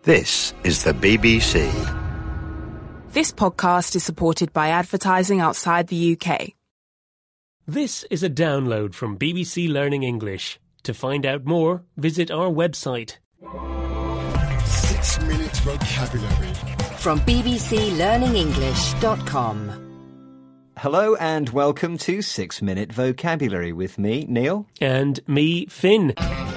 This is the BBC. This podcast is supported by advertising outside the UK. This is a download from BBC Learning English. To find out more, visit our website. 6 Minute Vocabulary from bbclearningenglish.com. Hello and welcome to 6 Minute Vocabulary with me, Neil. And me, Finn.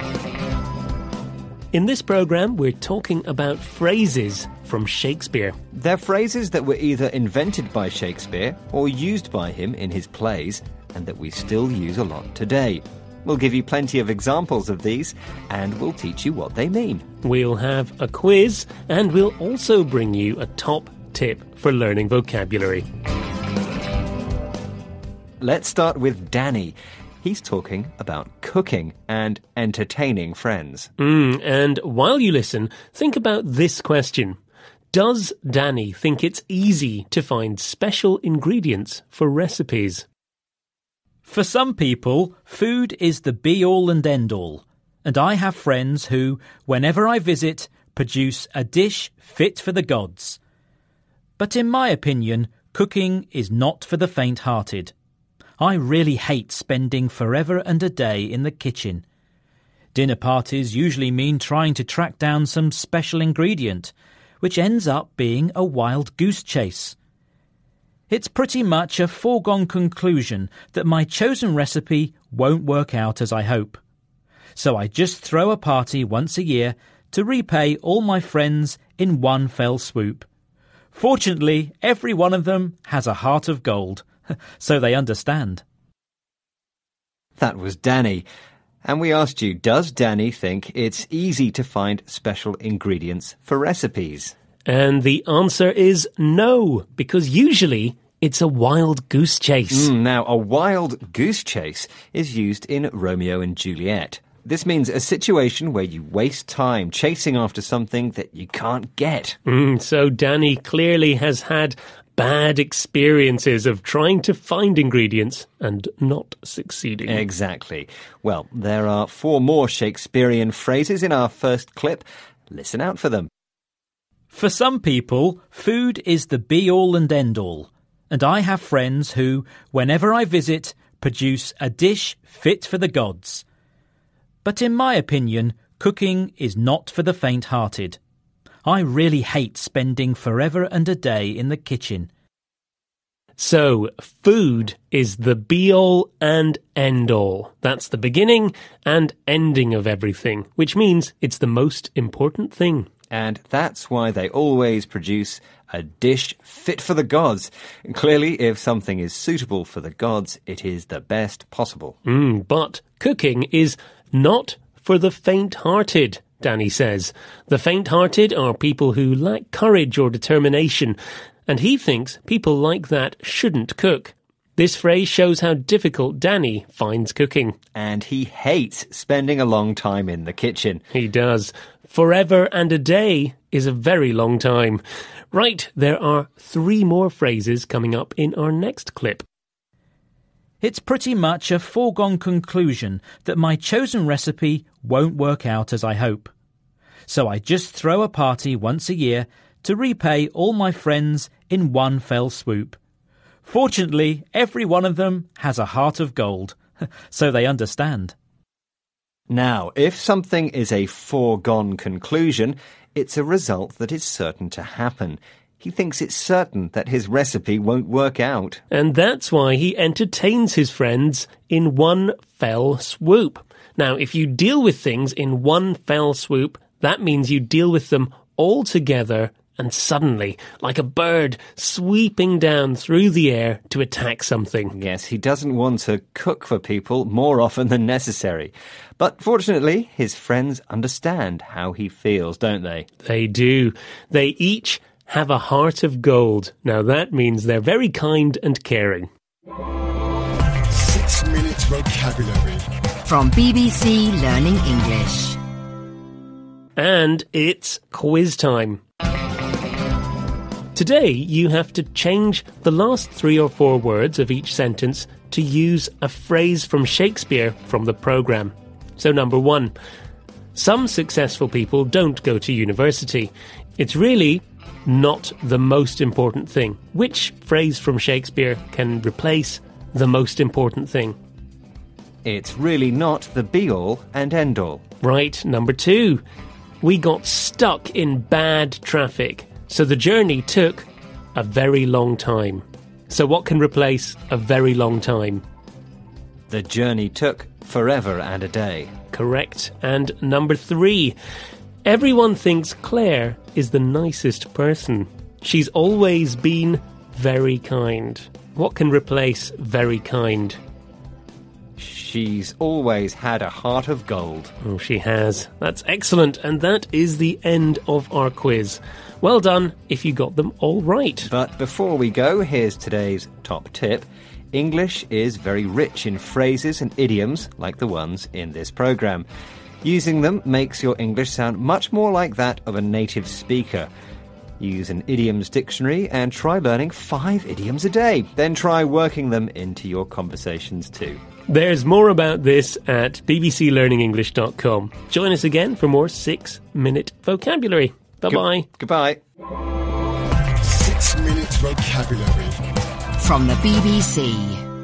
In this programme, we're talking about phrases from Shakespeare. They're phrases that were either invented by Shakespeare or used by him in his plays, and that we still use a lot today. We'll give you plenty of examples of these, and we'll teach you what they mean. We'll have a quiz, and we'll also bring you a top tip for learning vocabulary. Let's start with Danny. He's talking about cooking and entertaining friends. And while you listen, think about this question. Does Danny think it's easy to find special ingredients for recipes? For some people, food is the be-all and end-all, and I have friends who, whenever I visit, produce a dish fit for the gods. But in my opinion, cooking is not for the faint-hearted. I really hate spending forever and a day in the kitchen. Dinner parties usually mean trying to track down some special ingredient, which ends up being a wild goose chase. It's pretty much a foregone conclusion that my chosen recipe won't work out as I hope. So I just throw a party once a year to repay all my friends in one fell swoop. Fortunately, every one of them has a heart of gold, so they understand. That was Danny. And we asked you, does Danny think it's easy to find special ingredients for recipes? And the answer is no, because usually it's a wild goose chase. Now, a wild goose chase is used in Romeo and Juliet. This means a situation where you waste time chasing after something that you can't get. So Danny clearly has had bad experiences of trying to find ingredients and not succeeding. Exactly. Well, there are 4 more Shakespearean phrases in our first clip. Listen out for them. For some people, food is the be-all and end-all, and I have friends who, whenever I visit, produce a dish fit for the gods. But in my opinion, cooking is not for the faint-hearted. I really hate spending forever and a day in the kitchen. So, food is the be-all and end-all. That's the beginning and ending of everything, which means it's the most important thing. And that's why they always produce a dish fit for the gods. Clearly, if something is suitable for the gods, it is the best possible. But cooking is not for the faint-hearted, Danny says. The faint-hearted are people who lack courage or determination, and he thinks people like that shouldn't cook. This phrase shows how difficult Danny finds cooking. And he hates spending a long time in the kitchen. He does. Forever and a day is a very long time. Right, there are 3 more phrases coming up in our next clip. It's pretty much a foregone conclusion that my chosen recipe won't work out as I hope. So I just throw a party once a year to repay all my friends in one fell swoop. Fortunately, every one of them has a heart of gold, so they understand. Now, if something is a foregone conclusion, it's a result that is certain to happen. He thinks it's certain that his recipe won't work out. And that's why he entertains his friends in one fell swoop. Now, if you deal with things in one fell swoop, that means you deal with them all together and suddenly, like a bird sweeping down through the air to attack something. Yes, he doesn't want to cook for people more often than necessary. But fortunately, his friends understand how he feels, don't they? They do. They each have a heart of gold. Now that means they're very kind and caring. 6 Minute Vocabulary from BBC Learning English. And it's quiz time. Today, you have to change the last 3 or 4 words of each sentence to use a phrase from Shakespeare from the programme. So number 1, Some successful people don't go to university. It's really not the most important thing. Which phrase from Shakespeare can replace the most important thing? It's really not the be-all and end-all. Right, number 2. We got stuck in bad traffic, so the journey took a very long time. So what can replace a very long time? The journey took forever and a day. Correct. And number 3. Everyone thinks Claire is the nicest person. She's always been very kind. What can replace very kind? She's always had a heart of gold. Oh, she has. That's excellent. And that is the end of our quiz. Well done if you got them all right. But before we go, here's today's top tip. English is very rich in phrases and idioms like the ones in this programme. Using them makes your English sound much more like that of a native speaker. Use an idioms dictionary and try learning 5 idioms a day. Then try working them into your conversations too. There's more about this at bbclearningenglish.com. Join us again for more 6-minute vocabulary. Bye-bye. Goodbye. 6-minute vocabulary. From the BBC.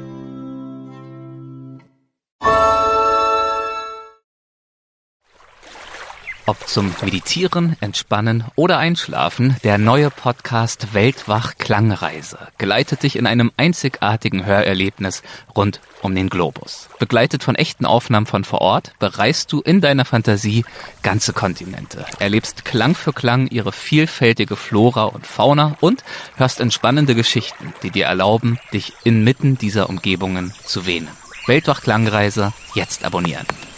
Ob zum Meditieren, Entspannen oder Einschlafen, der neue Podcast Weltwach Klangreise geleitet dich in einem einzigartigen Hörerlebnis rund um den Globus. Begleitet von echten Aufnahmen von vor Ort, bereist du in deiner Fantasie ganze Kontinente, erlebst Klang für Klang ihre vielfältige Flora und Fauna und hörst entspannende Geschichten, die dir erlauben, dich inmitten dieser Umgebungen zu wähnen. Weltwach Klangreise, jetzt abonnieren.